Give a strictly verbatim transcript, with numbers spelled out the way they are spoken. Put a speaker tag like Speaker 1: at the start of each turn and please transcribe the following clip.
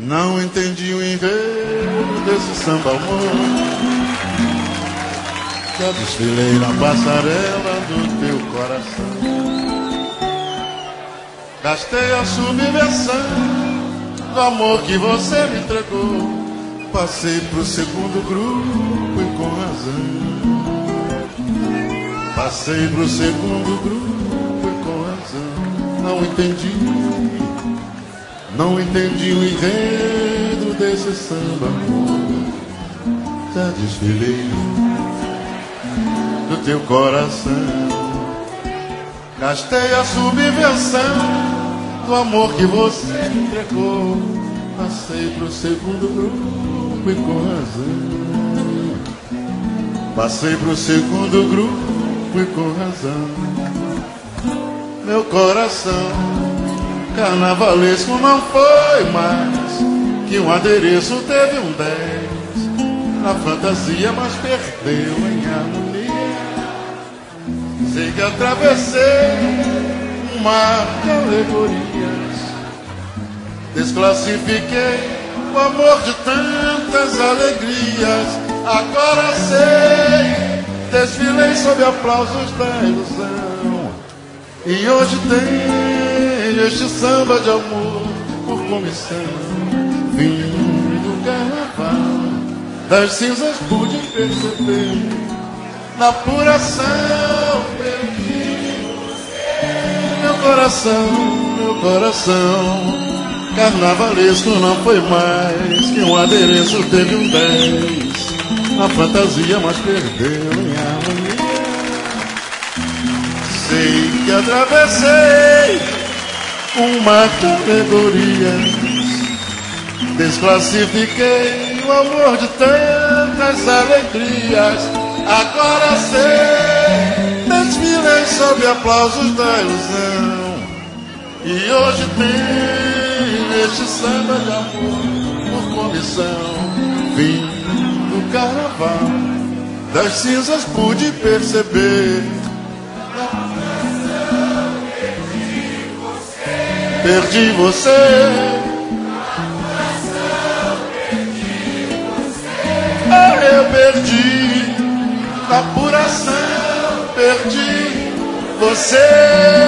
Speaker 1: Não entendi o enredo desse samba amor. Já desfilei na passarela do teu coração. Gastei a subversão do amor que você me entregou. Passei pro segundo grupo e com razão. Passei pro segundo grupo e com razão. Não entendi. Não entendi o enredo desse samba amor. Já desfilei do teu coração. Gastei a subversão do amor que você me entregou. Passei pro segundo grupo e com razão. Passei pro segundo grupo e com razão. Meu coração carnavalesco não foi mais que um adereço teve um dez na fantasia, mas perdeu em harmonia. Sei que atravessei um mar de alegorias, desclassifiquei o amor de tantas alegrias. Agora sei, desfilei sob aplausos da ilusão, e hoje tem este samba de amor por comissão. Vim do carnaval, das cinzas pude perceber, na apuração perdi você. Meu coração, meu coração carnavalesco não foi mais que um adereço teve um dez na fantasia, mas perdeu em harmonia. Sei que atravessei um mar de alegorias, desclassifiquei o amor de tantas alegrias. Agora sei, desfilei sob aplausos da ilusão, e hoje tem este samba de amor por comissão. Vim do carnaval, das cinzas pude perceber, perdi você. Ah, eu perdi na apuração, perdi você.